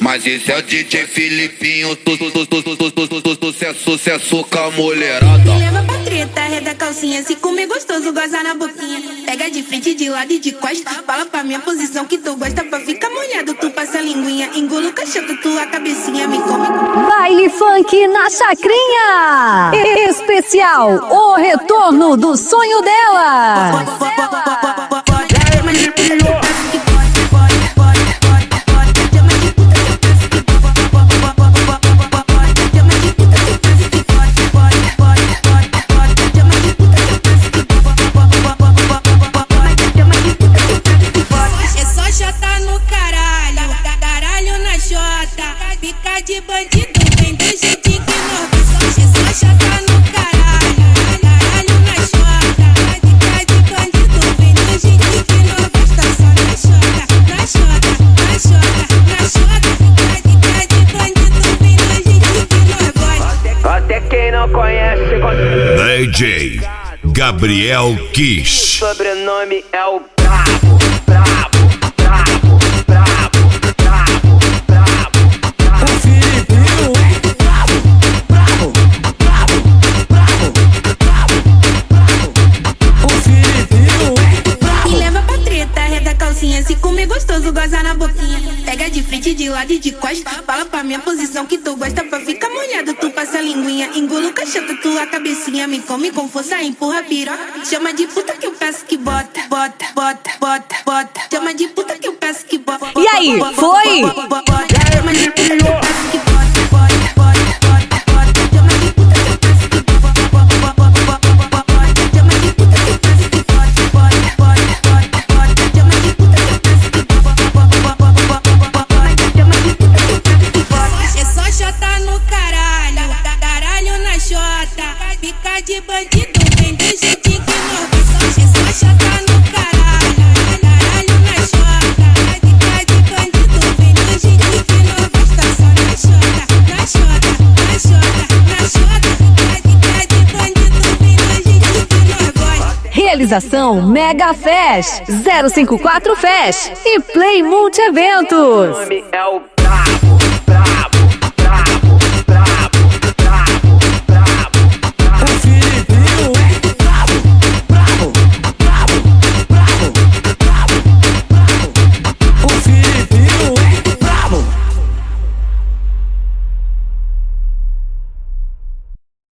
Mas esse é o DJ Filipinho, sucesso com a mulherada. Me leva pra treta, reda calcinha, se comer gostoso, goza na boquinha. Pega de frente, de lado e de costa, fala pra minha posição que tu gosta. Pra ficar molhado, tu passa a linguinha, engula o cachorro, tua cabecinha me come. Baile funk na chacrinha. Especial, o retorno do sonho dela. Fica de bandido, vem do jeitinho que nós gostamos. É só chata no caralho, caralho na chota. Fica de bandido, vem do jeitinho que nós gostamos. Só na chota, na chota, na chota, na chota. Fica de bandido, vem do jeitinho que nós gostamos. Até quem não conhece, DJ Gabriel Kiss. Sobrenome é o Brabo, Brabo, Brabo, Brabo, Brabo, Brabo. O Filipinho, Brabo, Brabo, Brabo, Brabo, Brabo, Brabo. O Filipinho, Brabo. Me leva pra treta, reda calcinha, se comer gostoso, goza na boquinha. Pega de frente, de lado e de costa, fala pra minha posição que tu gosta. Pra ficar molhado, tu passa a linguinha, engula o cachorro, tua cabecinha me come com força, empurra a piroca. Chama de puta que eu peço que bota, bota, bota, bota, bota. Chama de puta que eu peço que bota. E aí, foi? Chama de puta que eu peço que bota, bota, bota, bota, bota. Chama de puta que eu peço que bota, bota, bota, bota, bota. Chama de puta que eu peço que bota, bota, bota, bota, bota. Chama de puta que eu peço que bota, bota, bota, bota, bota. Chama de puta que eu peço que bota. É só chota no caralho, caralho na chota. Fica de bandido, vem do jeitinho que nós gostamos. É só chota no caralho, caralho na chota. Fica de bandido, vem do jeitinho que nós gostamos. Só na chota, na chota, na chota, na chota. Fica de bandido, vem do jeitinho que nós gostamos. Realização Mega Fest 054 Fest e Play Multi Eventos. Sobrenome é o